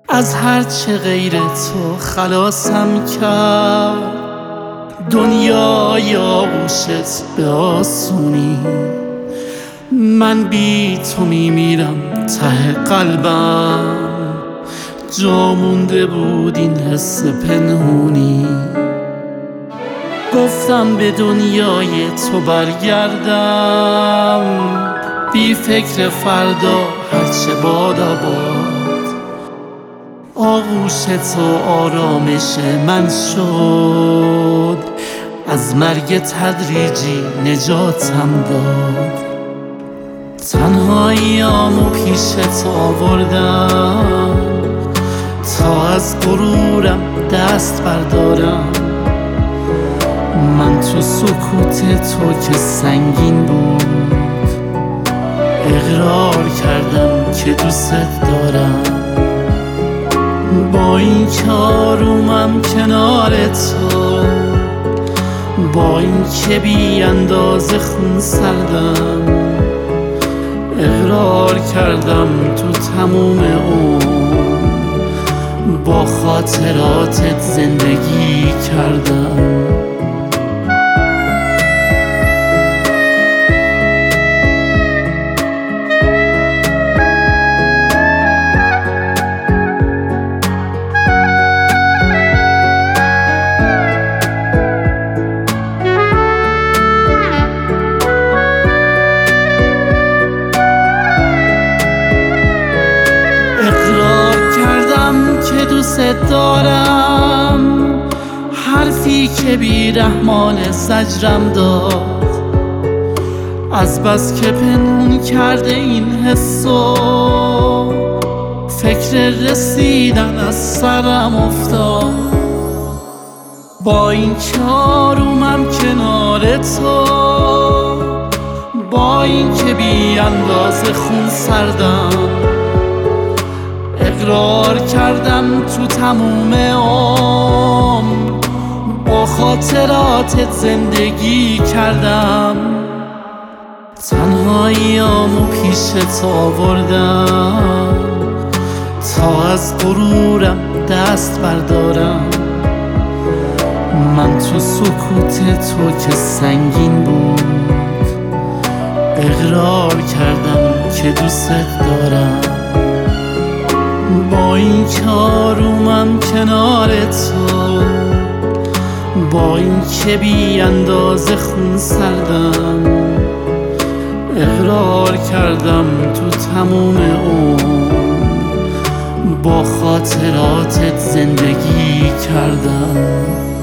از هرچه غیر تو خلاصم کرد. دنیای آغوشت به آسونی، من بی تو میمیرم ته قلبم. جا مونده بود این حس پنهونی، گفتم به دنیای تو برگردم، بی فکر فردا هرچه بادا باد. آغوش تو آرامش من شد، از مرگ تدریجی نجاتم داد. تنهاییامو پیش تو آوردم، تا از غرورم دست بردارم. من تو سکوت تو که سنگین بود، اقرار کردم که دوست دارم. با این که آرومم کنار تو، با این که بی اندازه خون سردم، اقرار کردم تو تموم عمر با خاطراتت زندگی کردم. دوست دارم، حرفی که بی رحمان زجرم داد. از بس که پنهون کرده این حسو، فکر رسیدن از سرم افتاد. با این که آرومم کنار تو، با این که بی اندازه خون سردم، اقرار کردم تو تموم عمر با خاطراتت زندگی کردم. تنهاییامو پیش تو آوردم، تا از غرورم دست بردارم. من تو سکوت تو که سنگین بود، اقرار کردم که دوست دارم. با این که آرومم کنار تو، با این که بی اندازه خون سردم، اقرار کردم تو تموم عمر با خاطراتت زندگی کردم.